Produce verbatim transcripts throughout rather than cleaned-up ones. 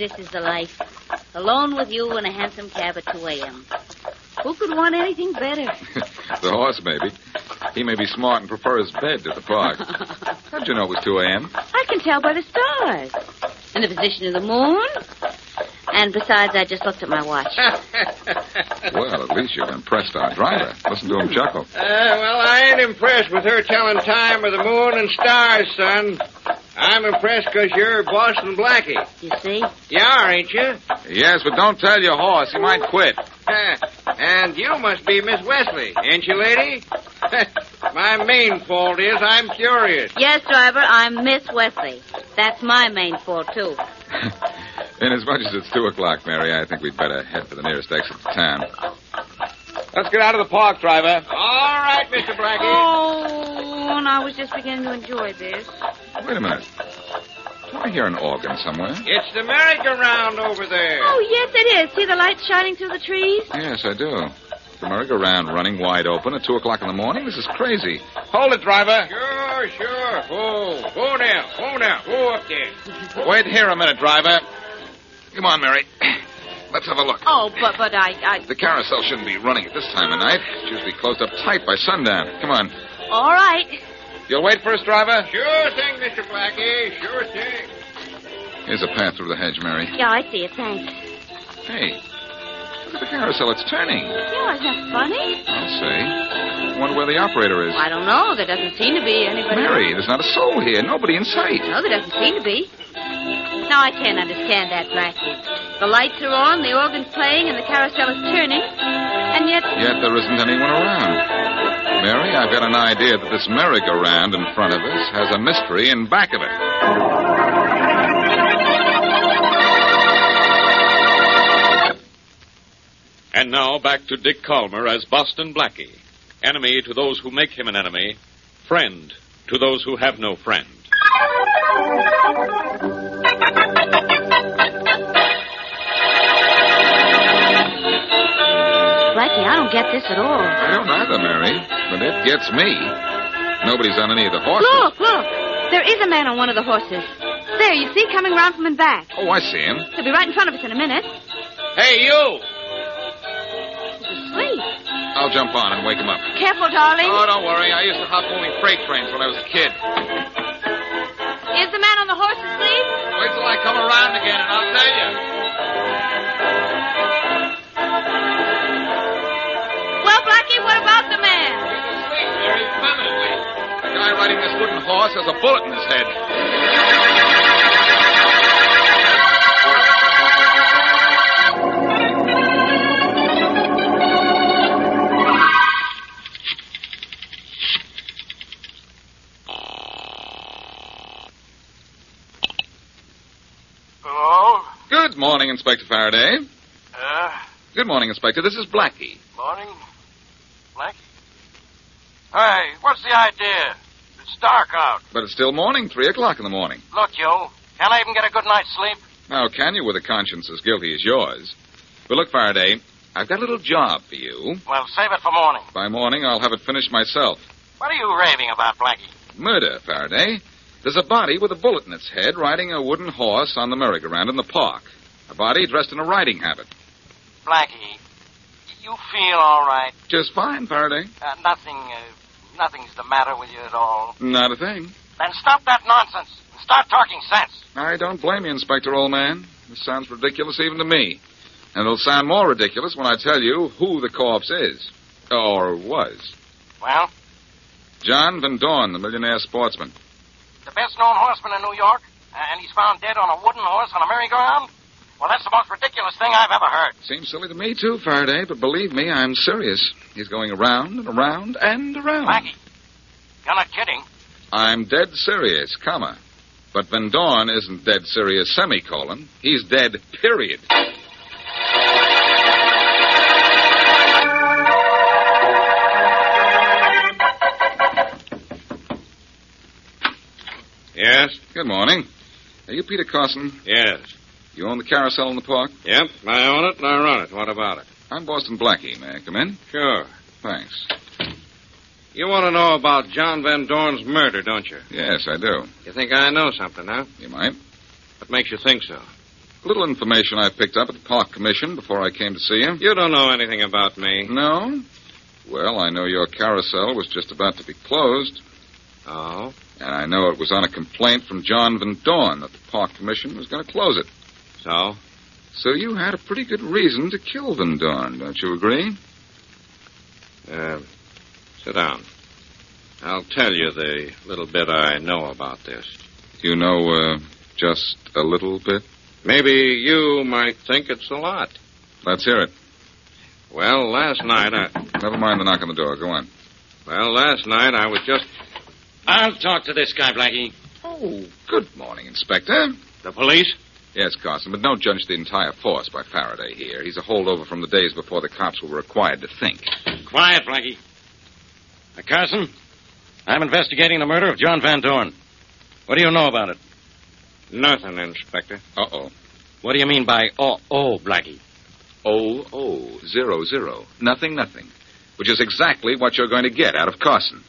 this is the life. Alone with you in a hansom cab at two a.m. Who could want anything better? The horse, maybe. He may be smart and prefer his bed to the park. How'd you know it was two a.m.? I can tell by the stars. And the position of the moon. And besides, I just looked at my watch. Well, at least you've impressed our driver. Listen to him chuckle. Uh, well, I ain't impressed with her telling time of the moon and stars, son. I'm impressed because you're Boston Blackie. You see? You are, ain't you? Yes, but don't tell your horse. He might quit. And you must be Miss Wesley, ain't you, lady? My main fault is I'm curious. Yes, driver, I'm Miss Wesley. That's my main fault, too. Inasmuch as it's two o'clock, Mary, I think we'd better head for the nearest exit to town. Let's get out of the park, driver. All right, Mister Blackie. Oh, and I was just beginning to enjoy this. Wait a minute. Do I hear an organ somewhere? It's the merry-go-round over there. Oh, yes, it is. See the lights shining through the trees? Yes, I do. The merry-go-round running wide open at two o'clock in the morning? This is crazy. Hold it, driver. Sure, sure. Whoa, whoa now, whoa now, whoa up there. Wait here a minute, driver. Come on, Mary. Let's have a look. Oh, but but I, I... The carousel shouldn't be running at this time of night. It's usually closed up tight by sundown. Come on. All right. You'll wait for us, driver? Sure thing, Mister Blackie. Sure thing. Here's a path through the hedge, Mary. Yeah, I see it. Thanks. Hey, look at the carousel. It's turning. Yeah, isn't that funny? I'll say. Wonder where the operator is. I don't know. There doesn't seem to be anybody. Mary, there's not a soul here. Nobody in sight. No, there doesn't seem to be. No, I can't understand that, Blackie. The lights are on, the organ's playing, and the carousel is turning, and yet... Yet there isn't anyone around. Mary, I've got an idea that this merry-go-round in front of us has a mystery in back of it. And now back to Dick Calmer as Boston Blackie. Enemy to those who make him an enemy. Friend to those who have no friend. Blackie, I don't get this at all. I don't either, Mary, but it gets me. Nobody's on any of the horses. Look, look. There is a man on one of the horses. There, you see, coming round from in back. Oh, I see him. He'll be right in front of us in a minute. Hey, you! He's asleep. I'll jump on and wake him up. Careful, darling. Oh, don't worry. I used to hop moving freight trains when I was a kid. Is the man on the horse asleep? Wait till I come around again and I'll tell you. Well, Blackie, what about the man? He's asleep, Mary, permanently. The guy riding this wooden horse has a bullet in his head. Hello? Good morning, Inspector Faraday. Uh, Good morning, Inspector. This is Blackie. morning. Blackie? Hey, what's the idea? It's dark out. But it's still morning, three o'clock in the morning. Look, you, can I even get a good night's sleep? How can you with a conscience as guilty as yours? But look, Faraday, I've got a little job for you. Well, save it for morning. By morning, I'll have it finished myself. What are you raving about, Blackie? Murder, Faraday. There's a body with a bullet in its head riding a wooden horse on the merry-go-round in the park. A body dressed in a riding habit. Blackie, you feel all right? Just fine, Faraday. Uh, nothing, uh, nothing's the matter with you at all. Not a thing. Then stop that nonsense and start talking sense. I don't blame you, Inspector, old man. This sounds ridiculous even to me. And it'll sound more ridiculous when I tell you who the corpse is. Or was. Well? John Van Dorn, the millionaire sportsman. The best-known horseman in New York, and he's found dead on a wooden horse on a merry-go-round? Well, that's the most ridiculous thing I've ever heard. Seems silly to me, too, Faraday, but believe me, I'm serious. He's going around and around and around. Blackie, you're not kidding. I'm dead serious, comma. But Van Dorn isn't dead serious, semicolon. He's dead, period. Yes? Good morning. Are you Peter Carson? Yes. You own the carousel in the park? Yep, I own it and I run it. What about it? I'm Boston Blackie. May I come in? Sure. Thanks. You want to know about John Van Dorn's murder, don't you? Yes, I do. You think I know something, huh? You might. What makes you think so? A little information I picked up at the Park Commission before I came to see you. You don't know anything about me. No? Well, I know your carousel was just about to be closed. Oh? And I know it was on a complaint from John Van Dorn that the Park Commission was going to close it. So? So you had a pretty good reason to kill Van Dorn, don't you agree? Uh, sit down. I'll tell you the little bit I know about this. You know, uh, just a little bit? Maybe you might think it's a lot. Let's hear it. Well, last night I... Never mind the knock on the door. Go on. Well, last night I was just... I'll talk to this guy, Blackie. Oh, good morning, Inspector. The police? Yes, Carson, but don't judge the entire force by Faraday here. He's a holdover from the days before the cops were required to think. Quiet, Blackie. Now, Carson, I'm investigating the murder of John Van Dorn. What do you know about it? Nothing, Inspector. Uh-oh. What do you mean by oh-oh, Blackie? Oh, oh, zero, zero. Nothing, nothing. Which is exactly what you're going to get out of Carson.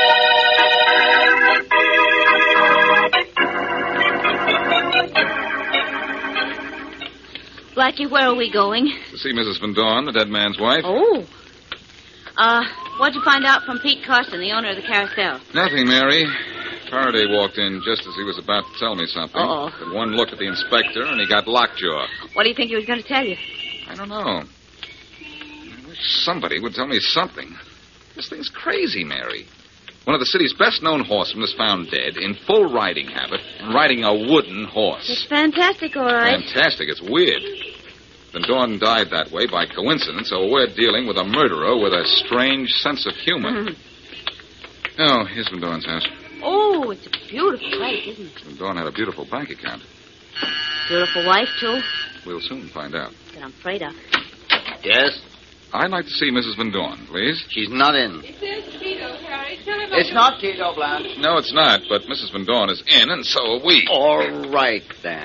Blackie, where are we going? To see Missus Van Dorn, the dead man's wife. Oh. Uh, what'd you find out from Pete Carson, the owner of the carousel? Nothing, Mary. Faraday walked in just as he was about to tell me something. Uh-oh. Took one look at the inspector, and he got lockjaw. What do you think he was going to tell you? I don't know. I wish somebody would tell me something. This thing's crazy, Mary. One of the city's best-known horsemen is found dead, in full riding habit, riding a wooden horse. It's fantastic, all right. Fantastic. It's weird. Van Dorn died that way by coincidence, so we're dealing with a murderer with a strange sense of humor. Mm-hmm. Oh, here's Van Dorn's house. Oh, it's a beautiful place, isn't it? Van Dorn had a beautiful bank account. Beautiful wife, too. We'll soon find out. That I'm afraid of. Yes? I'd like to see Missus Van Dorn, please. She's not in. It says Tito, Harry. Tell him It's not Tito, Blanche. No, it's not, but Missus Van Dorn is in, and so are we. All right, then.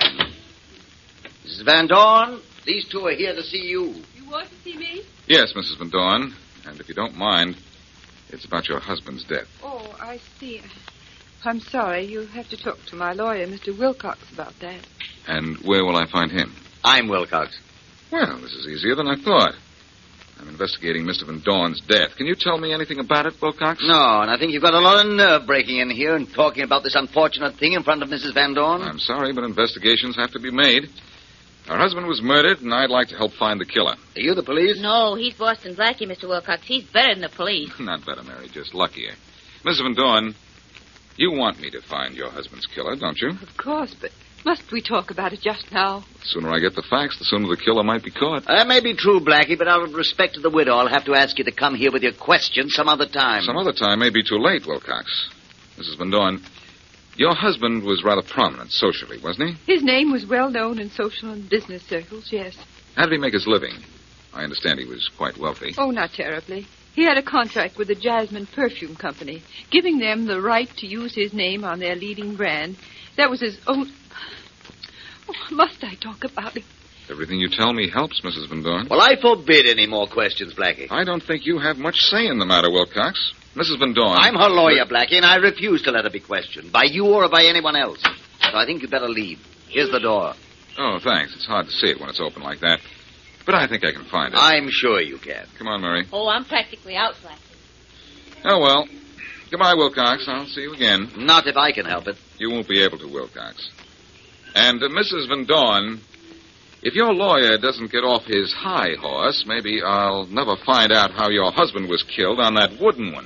Missus Van Dorn, these two are here to see you. You want to see me? Yes, Missus Van Dorn, and if you don't mind, it's about your husband's death. Oh, I see. I'm sorry. You have to talk to my lawyer, Mister Wilcox, about that. And where will I find him? I'm Wilcox. Well, this is easier than I thought. I'm investigating Mister Van Dorn's death. Can you tell me anything about it, Wilcox? No, and I think you've got a lot of nerve breaking in here and talking about this unfortunate thing in front of Missus Van Dorn. I'm sorry, but investigations have to be made. Our husband was murdered, and I'd like to help find the killer. Are you the police? No, he's Boston Blackie, Mister Wilcox. He's better than the police. Not better, Mary, just luckier. Missus Van Dorn, you want me to find your husband's killer, don't you? Of course, but must we talk about it just now? The sooner I get the facts, the sooner the killer might be caught. That may be true, Blackie, but out of respect to the widow, I'll have to ask you to come here with your questions some other time. Some other time may be too late, Wilcox. Missus Van Dorn, your husband was rather prominent socially, wasn't he? His name was well known in social and business circles, yes. How did he make his living? I understand he was quite wealthy. Oh, not terribly. He had a contract with the Jasmine Perfume Company, giving them the right to use his name on their leading brand. That was his own... Oh, must I talk about it? Everything you tell me helps, Missus Van Dorn. Well, I forbid any more questions, Blackie. I don't think you have much say in the matter, Wilcox. Missus Van Dorn... I'm her lawyer, Blackie, and I refuse to let her be questioned, by you or by anyone else. So I think you'd better leave. Here's the door. Oh, thanks. It's hard to see it when it's open like that. But I think I can find it. I'm sure you can. Come on, Mary. Oh, I'm practically out, Blackie. Oh, well. Goodbye, Wilcox. I'll see you again. Not if I can help it. You won't be able to, Wilcox. And uh, Missus Van Dorn, if your lawyer doesn't get off his high horse, maybe I'll never find out how your husband was killed on that wooden one.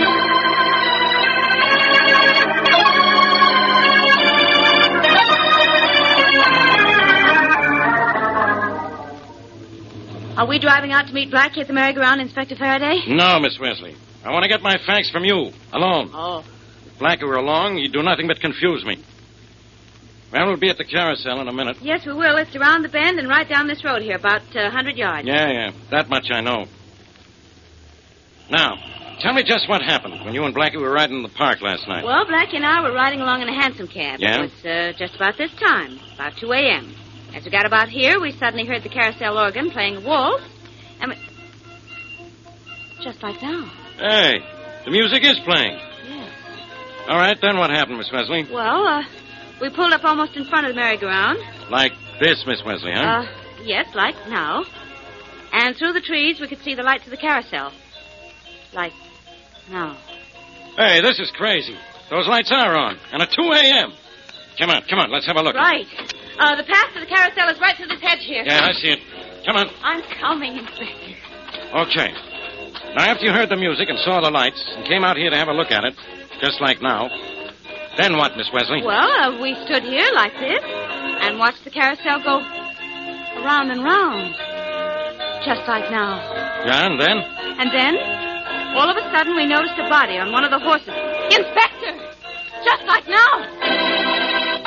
Are we driving out to meet Blackie at the merry-go-round, Inspector Faraday? No, Miss Wesley. I want to get my facts from you, alone. Oh. If Blackie were along, he'd do nothing but confuse me. Well, we'll be at the carousel in a minute. Yes, we will. It's around the bend and right down this road here, about uh, one hundred yards. Yeah, yeah. That much I know. Now, tell me just what happened when you and Blackie were riding in the park last night. Well, Blackie and I were riding along in a hansom cab. Yeah? It was uh, just about this time, about two a.m. As we got about here, we suddenly heard the carousel organ playing a waltz, and we... Just like now. Hey, the music is playing. Yeah. All right, then what happened, Miss Wesley? Well, uh, we pulled up almost in front of the merry-go-round. Like This, Miss Wesley, huh? Uh, yes, like now. And through the trees, we could see the lights of the carousel. Like now. Hey, this is crazy. Those lights are on. And at two a.m. Come on, come on. Let's have a look. Right. Uh, the path to the carousel is right through this hedge here. Yeah, I see it. Come on. I'm coming, Inspector. Okay. Now, after you heard the music and saw the lights and came out here to have a look at it, just like now, then what, Miss Wesley? Well, uh, we stood here like this and watched the carousel go around and round. Just like now. Yeah, and then? And then, all of a sudden, we noticed a body on one of the horses. Inspector! Just like now!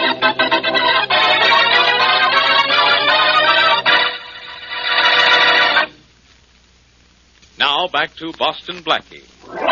Now back to Boston Blackie.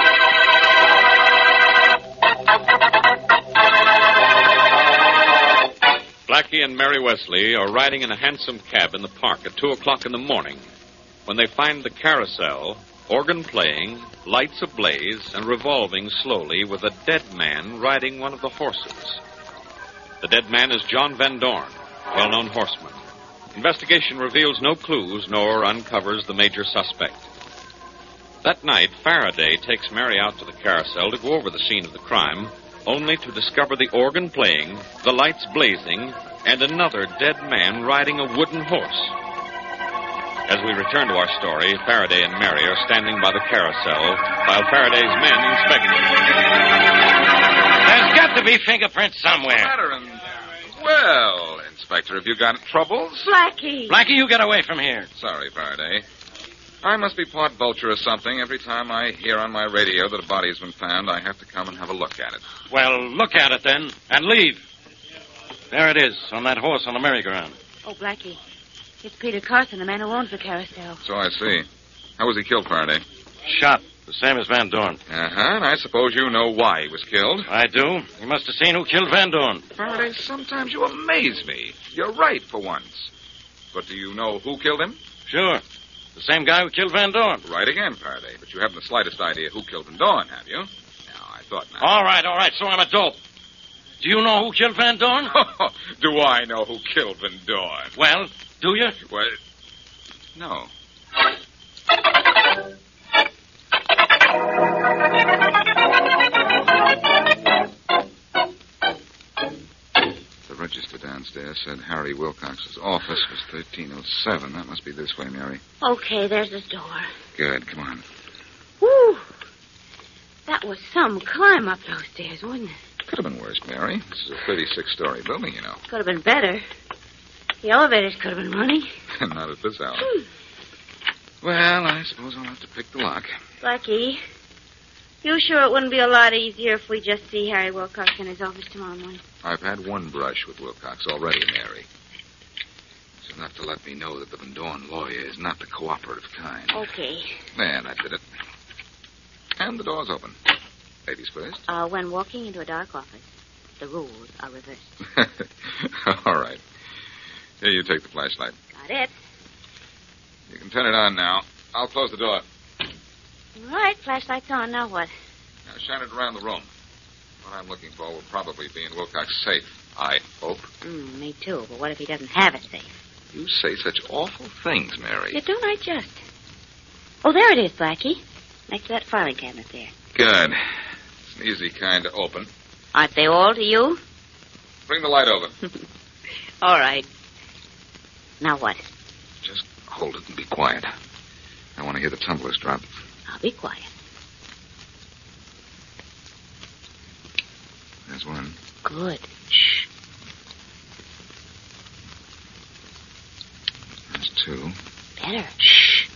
Blackie and Mary Wesley are riding in a hansom cab in the park at two o'clock in the morning when they find the carousel, organ playing, lights ablaze, and revolving slowly with a dead man riding one of the horses. The dead man is John Van Dorn, well-known horseman. Investigation reveals no clues nor uncovers the major suspect. That night, Faraday takes Mary out to the carousel to go over the scene of the crime, only to discover the organ playing, the lights blazing, and another dead man riding a wooden horse. As we return to our story, Faraday and Mary are standing by the carousel while Faraday's men inspect it. There's got to be fingerprints somewhere. What's the matter? And, well, Inspector, have you got troubles? Blackie! Blackie, you get away from here. Sorry, Faraday. I must be part vulture or something. Every time I hear on my radio that a body has been found, I have to come and have a look at it. Well, look at it then, and leave. There it is, on that horse on the merry-go-round. Oh, Blackie. It's Peter Carson, the man who owns the carousel. So I see. How was he killed, Faraday? Shot, the same as Van Dorn. Uh-huh, and I suppose you know why he was killed. I do. You must have seen who killed Van Dorn. Faraday, sometimes you amaze me. You're right for once. But do you know who killed him? Sure. The same guy who killed Van Dorn. Right again, Faraday. But you haven't the slightest idea who killed Van Dorn, have you? No, I thought not. All right, all right, so I'm a dope. Do you know who killed Van Dorn? Do I know who killed Van Dorn? Well, do you? Well, no. The register downstairs said Harry Wilcox's office was thirteen oh seven. That must be this way, Mary. Okay, there's his door. Good, come on. Whew. That was some climb up those stairs, wasn't it? Could have been worse, Mary. This is a thirty-six story building, you know. Could have been better. The elevators could have been running. Not at this hour. Hmm. Well, I suppose I'll have to pick the lock. Blackie, you sure it wouldn't be a lot easier if we just see Harry Wilcox in his office tomorrow morning? I've had one brush with Wilcox already, Mary. It's enough to let me know that the Van Dorn lawyer is not the cooperative kind. Okay. There, that did it. And the door's open. Ladies first. Uh, when walking into a dark office, the rules are reversed. All right. Here, you take the flashlight. Got it. You can turn it on now. I'll close the door. All right, flashlight's on. Now what? Now shine it around the room. What I'm looking for will probably be in Wilcox's safe. I hope. Mm, me too, but what if he doesn't have a safe? You say such awful things, Mary. Yeah, don't I just? Oh, there it is, Blackie. Next to that filing cabinet there. Good. It's an easy kind to open. Aren't they all to you? Bring the light over. All right. Now what? Just hold it and be quiet. I want to hear the tumblers drop. I'll be quiet. There's one. Good. Shh. There's two. Better. Shh.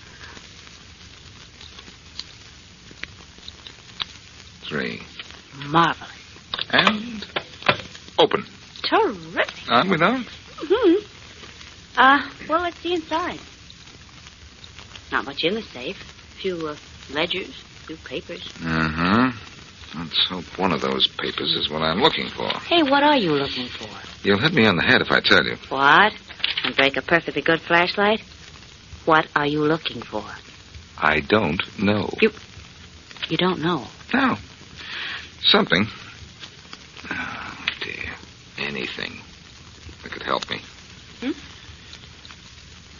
Three. Marvelous. And open. Terrific. On we know. Mm-hmm. Uh, well, let's see inside. Not much in the safe. A few uh, ledgers, a few papers. Uh-huh. Let's hope one of those papers is what I'm looking for. Hey, what are you looking for? You'll hit me on the head if I tell you. What? And break a perfectly good flashlight? What are you looking for? I don't know. You... You don't know? No. Something. Oh, dear. Anything that could help me. Hmm?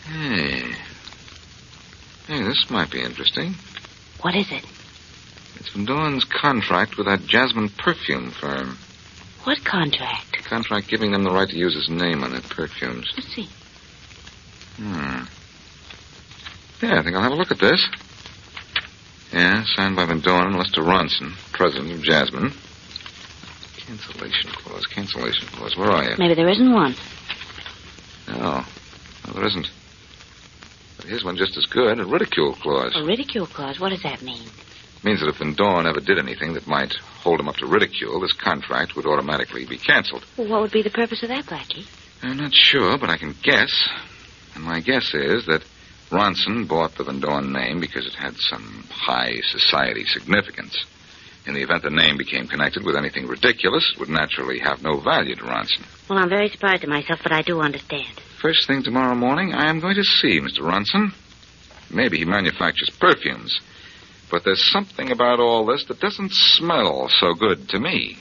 Hey. Hey, this might be interesting. What is it? It's Van Dorn's contract with that Jasmine perfume firm. What contract? Contract giving them the right to use his name on their perfumes. Let's see. Hmm. Yeah, I think I'll have a look at this. Yeah, signed by Van Dorn and Lester Ronson, president of Jasmine. Cancellation clause, cancellation clause. Where are you? Maybe there isn't one. No. No, there isn't. But here's one just as good, a ridicule clause. A ridicule clause? What does that mean? It means that if Van Dorn ever did anything that might hold him up to ridicule, this contract would automatically be canceled. Well, what would be the purpose of that, Blackie? I'm not sure, but I can guess. And my guess is that Ronson bought the Van Dorn name because it had some high society significance. In the event the name became connected with anything ridiculous, it would naturally have no value to Ronson. Well, I'm very surprised at myself, but I do understand. First thing tomorrow morning, I am going to see Mister Ronson. Maybe he manufactures perfumes. But there's something about all this that doesn't smell so good to me.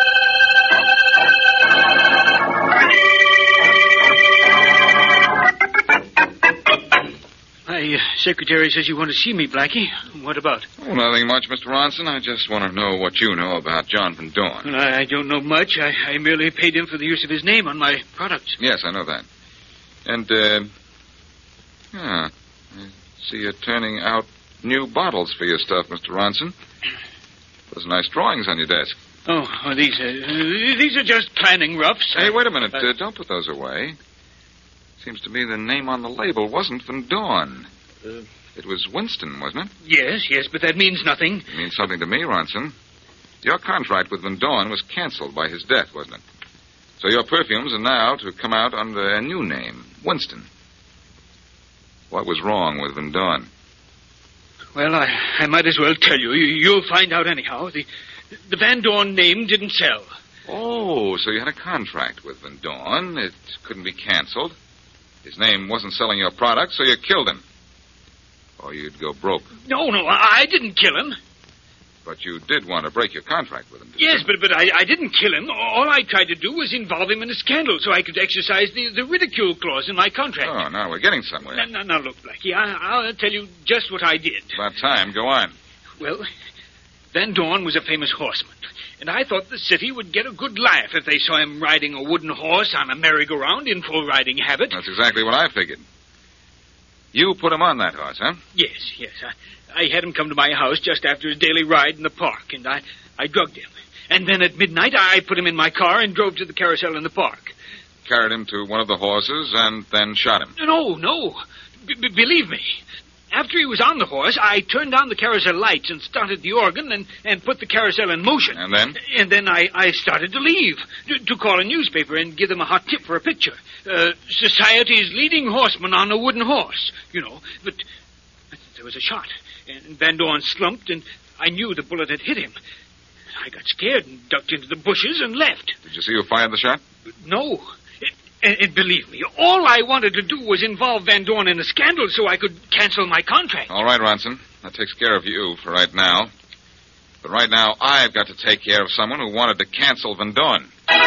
My uh, secretary says you want to see me, Blackie. What about? Oh, nothing much, Mister Ronson. I just want to know what you know about John Van Dorn. Well, I, I don't know much. I, I merely paid him for the use of his name on my products. Yes, I know that. And, uh... yeah, I see you turning out new bottles for your stuff, Mister Ronson. Those nice drawings on your desk. Oh, oh these are, uh, these are just planning roughs. Hey, wait a minute. Uh, don't put those away. Seems to me the name on the label wasn't Van Dorn. Uh, it was Winston, wasn't it? Yes, yes, but that means nothing. It means something to me, Ronson. Your contract with Van Dorn was canceled by his death, wasn't it? So your perfumes are now to come out under a new name, Winston. What was wrong with Van Dorn? Well, I, I might as well tell you. you. You'll find out anyhow. The, the Van Dorn name didn't sell. Oh, so you had a contract with Van Dorn. It couldn't be canceled. His name wasn't selling your product, so you killed him. Or you'd go broke. No, no, I didn't kill him. But you did want to break your contract with him, didn't Yes, you? but but I, I didn't kill him. All I tried to do was involve him in a scandal so I could exercise the, the ridicule clause in my contract. Oh, now we're getting somewhere. Now, now, now look, Blackie, I, I'll tell you just what I did. About time. Go on. Well, Van Dorn was a famous horseman, and I thought the city would get a good laugh if they saw him riding a wooden horse on a merry-go-round in full riding habit. That's exactly what I figured. You put him on that horse, huh? Yes, yes. I, I had him come to my house just after his daily ride in the park, and I, I drugged him. And then at midnight, I put him in my car and drove to the carousel in the park. Carried him to one of the horses and then shot him. No, no. B- b- believe me. After he was on the horse, I turned on the carousel lights and started the organ and, and put the carousel in motion. And then? And then I, I started to leave, to, to call a newspaper and give them a hot tip for a picture. Uh, society's leading horseman on a wooden horse, you know. But, but there was a shot, and Van Dorn slumped, and I knew the bullet had hit him. I got scared and ducked into the bushes and left. Did you see who fired the shot? No. And, and believe me, all I wanted to do was involve Van Dorn in a scandal so I could cancel my contract. All right, Ronson. That takes care of you for right now. But right now, I've got to take care of someone who wanted to cancel Van Dorn.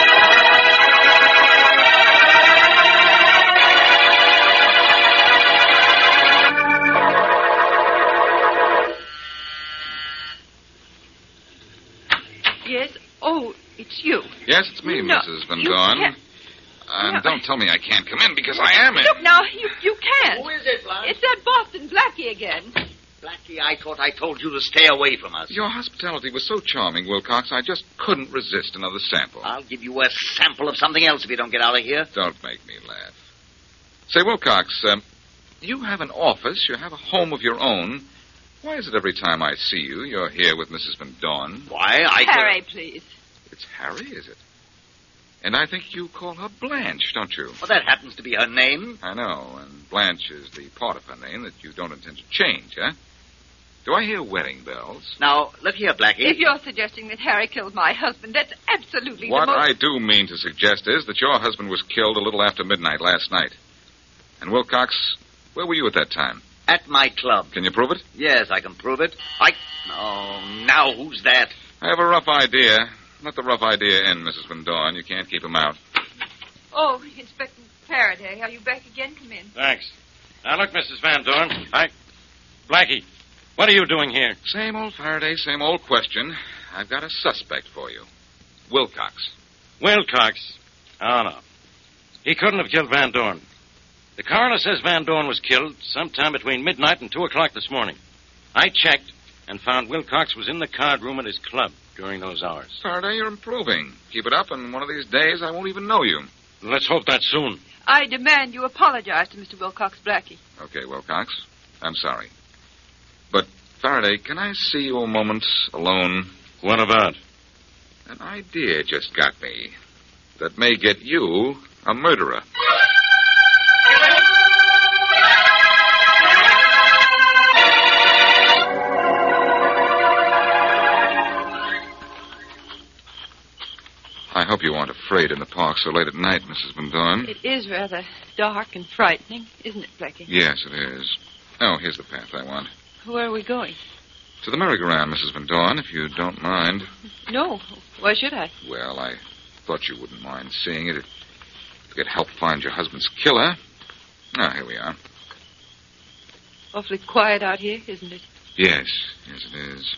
Yes? Oh, it's you. Yes, it's me, No, Missus Van you Dorn. can't- And No, don't tell me I can't come in, because I am in. Look, now, you, you can't. Who is it, Blanche? It's that Boston Blackie again. Blackie, I thought I told you to stay away from us. Your hospitality was so charming, Wilcox, I just couldn't resist another sample. I'll give you a sample of something else if you don't get out of here. Don't make me laugh. Say, Wilcox, um, you have an office, you have a home of your own. Why is it every time I see you, you're here with Missus Van Dorn? Why, I... Harry, please. It's Harry, is it? And I think you call her Blanche, don't you? Well, that happens to be her name. I know, and Blanche is the part of her name that you don't intend to change, huh? Do I hear wedding bells? Now, look here, Blackie. If you're suggesting that Harry killed my husband, that's absolutely What the most... I do mean to suggest is that your husband was killed a little after midnight last night. And Wilcox, where were you at that time? At my club. Can you prove it? Yes, I can prove it. I... Oh, now who's that? I have a rough idea. Let the rough idea in, Missus Van Dorn. You can't keep him out. Oh, Inspector Faraday, are you back again? Come in. Thanks. Now, look, Missus Van Dorn. I... Blackie, what are you doing here? Same old Faraday, same old question. I've got a suspect for you. Wilcox. Wilcox? Oh, no. He couldn't have killed Van Dorn. The coroner says Van Dorn was killed sometime between midnight and two o'clock this morning. I checked and found Wilcox was in the card room at his club during those hours. Faraday, you're improving. Keep it up, and one of these days I won't even know you. Let's hope that's soon. I demand you apologize to Mister Wilcox Blackie. Okay, Wilcox. I'm sorry. But, Faraday, can I see you a moment alone? What about? An idea just got me that may get you a murderer. I hope you aren't afraid in the park so late at night, Missus Van Dorn. It is rather dark and frightening, isn't it, Blackie? Yes, it is. Oh, here's the path I want. Where are we going? To the merry-go-round, Missus Van Dorn, if you don't mind. No. Why should I? Well, I thought you wouldn't mind seeing it if you could help find your husband's killer. Ah, here we are. Awfully quiet out here, isn't it? Yes, yes, it is.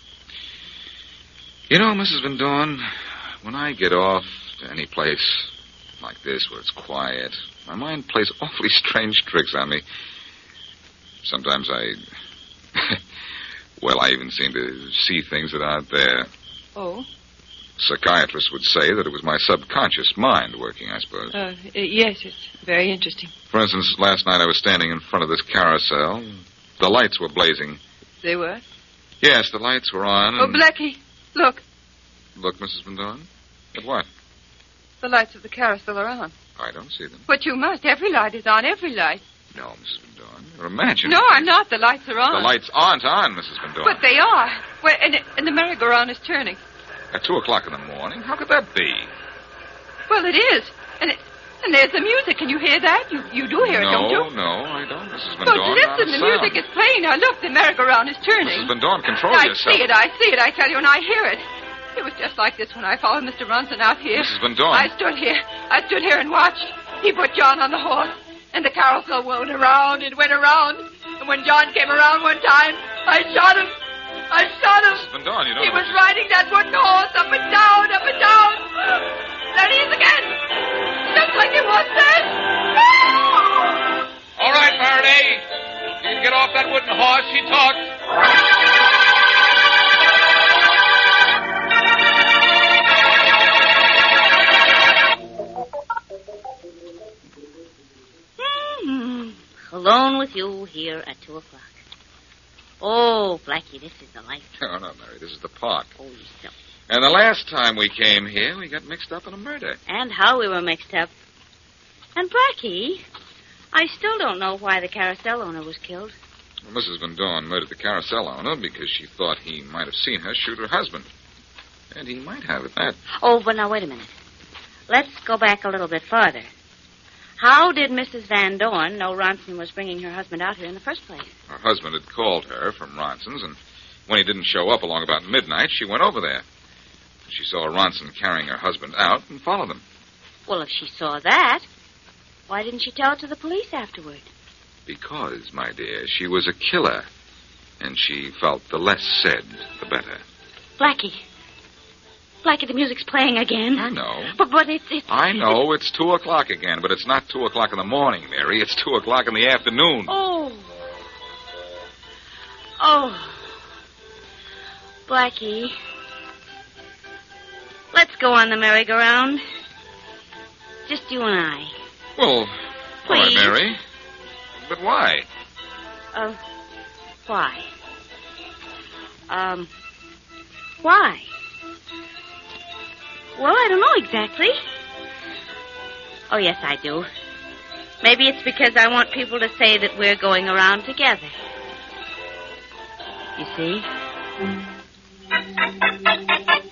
You know, Missus Van Dorn, when I get off to any place like this where it's quiet, my mind plays awfully strange tricks on me. Sometimes I... well, I even seem to see things that aren't there. Oh? Psychiatrists would say that it was my subconscious mind working, I suppose. Uh, yes, it's very interesting. For instance, last night I was standing in front of this carousel. The lights were blazing. They were? Yes, the lights were on. Oh, Blackie, look. Look, Missus Van Dorn? At what? The lights of the carousel are on. I don't see them. But you must. Every light is on, every light. No, Missus Van Dorn. You're imagining. No, I'm not. The lights are on. The lights aren't on, Missus Van Dorn. But they are. Well, and, and the merry-go-round is turning. At two o'clock in the morning? How could that be? Well, it is. And it, and there's the music. Can you hear that? You you do hear no, it, don't you? No, no, I don't, Missus Van Well, Dorn. listen, the sound. music is playing. Now, look, the merry-go-round is turning. Missus Van Dorn, control I yourself. see it, I see it, I tell you, and I hear it. It was just like this when I followed Mister Ronson out here. Missus Van Dorn. I stood here. I stood here and watched. He put John on the horse, and the carousel went around and went around. And when John came around one time, I shot him. I shot him. Missus Van Dorn, you don't He know was riding that wooden horse up and down, up and down. There he is again. Just like it was then. All right, Faraday. You can get off that wooden horse. She talks. Mm-hmm. Alone with you here at two o'clock. Oh, Blackie, this is the life. No, no, Mary, this is the park. Oh, you silly. And the last time we came here, we got mixed up in a murder. And how we were mixed up. And Blackie, I still don't know why the carousel owner was killed. Well, Missus Van Dorn murdered the carousel owner because she thought he might have seen her shoot her husband. And he might have at that. Oh, but now, wait a minute. Let's go back a little bit farther. How did Missus Van Dorn know Ronson was bringing her husband out here in the first place? Her husband had called her from Ronson's, and when he didn't show up along about midnight, she went over there. She saw Ronson carrying her husband out and followed him. Well, if she saw that, why didn't she tell it to the police afterward? Because, my dear, she was a killer, and she felt the less said, the better. Blackie. Blackie, the music's playing again. I know. But, but it's... it's I know it's two o'clock again, but it's not two o'clock in the morning, Mary. It's two o'clock in the afternoon. Oh. Oh. Blackie. Let's go on the merry-go-round. Just you and I. Well, all right, Please. Mary. But why? Uh, why? Um, why? Well, I don't know exactly. Oh, yes, I do. Maybe it's because I want people to say that we're going around together. You see?